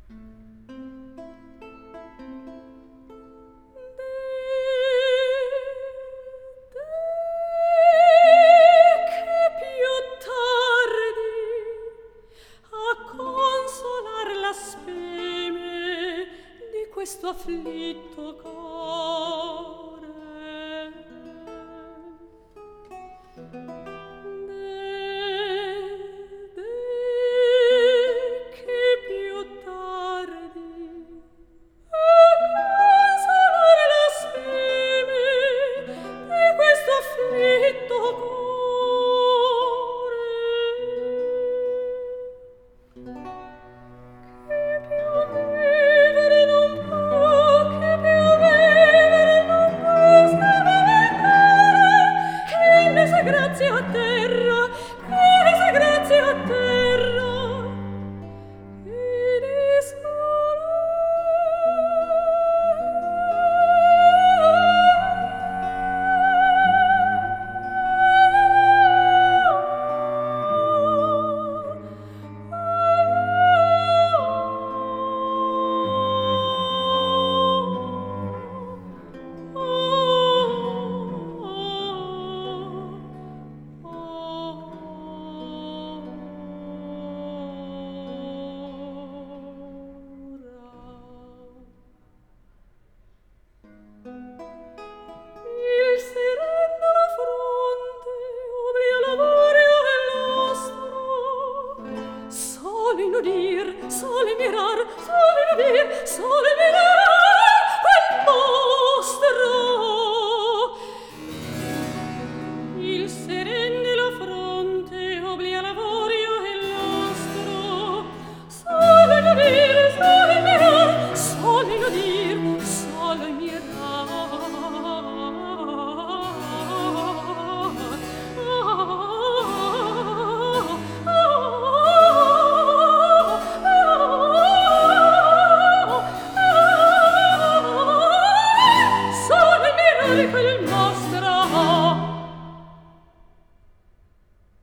questo afflitto core. Che più tardi a consolare la speme di questo afflitto core. Che più vivere non può, che più vivere non può spaventare, che ne sa grazia a terra, che ne sa grazia a terra, che ne sa il sereno la fronte obblia l'avorio e l'ostro, solo inudir, solo mirar, solo inudir, solo mirar quel mostro. Il sereno la fronte obblia l'avorio e l'ostro, solo inudir, solo mirar, solo inudir, solo mirar. Quel